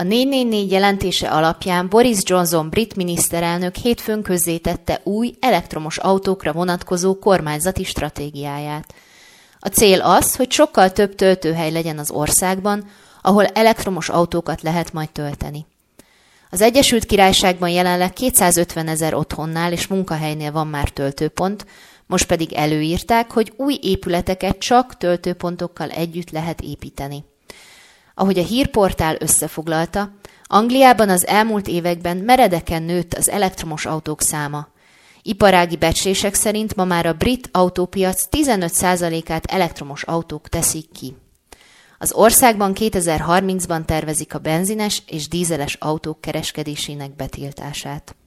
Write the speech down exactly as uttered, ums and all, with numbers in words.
A négy négy négy jelentése alapján Boris Johnson brit miniszterelnök hétfőn közzétette új elektromos autókra vonatkozó kormányzati stratégiáját. A cél az, hogy sokkal több töltőhely legyen az országban, ahol elektromos autókat lehet majd tölteni. Az Egyesült Királyságban jelenleg kétszázötven ezer otthonnál és munkahelynél van már töltőpont, most pedig előírták, hogy új épületeket csak töltőpontokkal együtt lehet építeni. Ahogy a hírportál összefoglalta, Angliában az elmúlt években meredeken nőtt az elektromos autók száma. Iparági becslések szerint ma már a brit autópiac tizenöt százalékát elektromos autók teszik ki. Az országban kétezer-harmincban tervezik a benzines és dízeles autók kereskedésének betiltását.